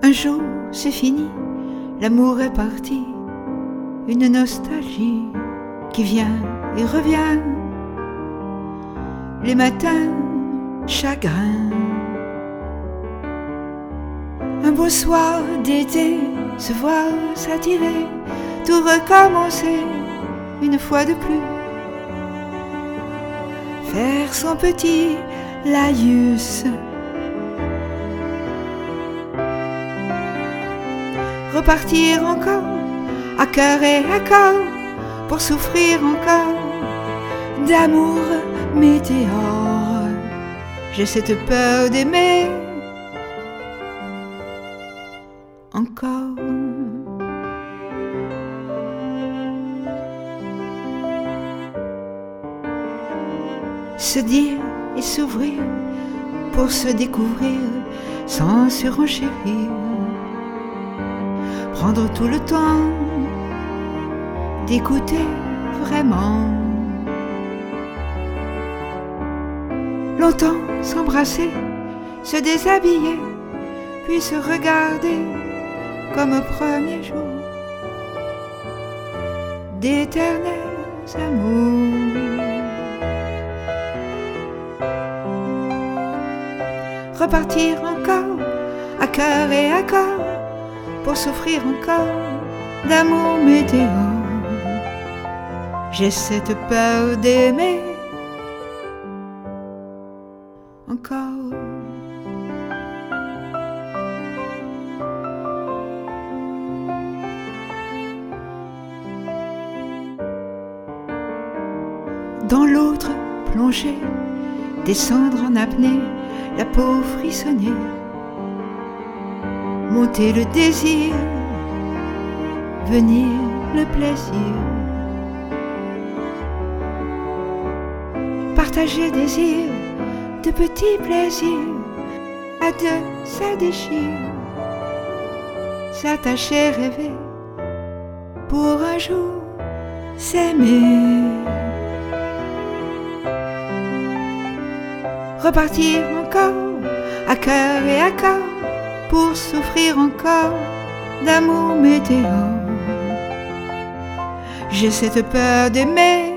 Un jour c'est fini, l'amour est parti, une nostalgie qui vient et revient. Les matins, chagrin. Un beau soir d'été, se voir s'attirer, tout recommencer une fois de plus. Faire son petit laïus, repartir encore, à cœur et à corps, pour souffrir encore d'amour météore. J'ai cette peur d'aimer encore. Se dire et s'ouvrir pour se découvrir sans surenchérir. Prendre tout le temps d'écouter vraiment. Longtemps s'embrasser, se déshabiller, puis se regarder comme au premier jour. D'éternels amours. Repartir encore, à cœur et à corps, pour souffrir encore d'amour météore. J'ai cette peur d'aimer encore. Dans l'autre plongée, descendre en apnée, la peau frissonnée, monter le désir, venir le plaisir, partager désir, de petits plaisirs, à deux ça déchire, s'attacher, rêver, pour un jour s'aimer. Repartir encore, à cœur et à corps, pour souffrir encore d'amour météore. J'ai cette peur d'aimer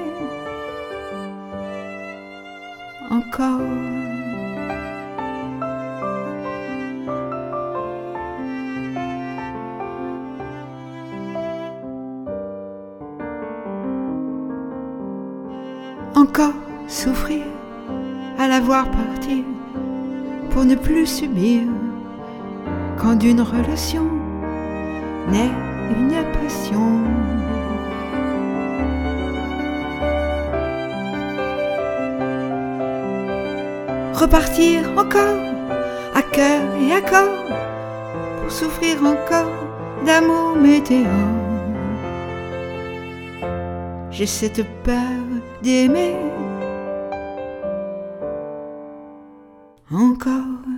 encore. Encore souffrir à la voir partir, pour ne plus subir quand d'une relation naît une passion. Repartir encore, à cœur et à corps, pour souffrir encore d'amour météore. J'ai cette peur d'aimer encore.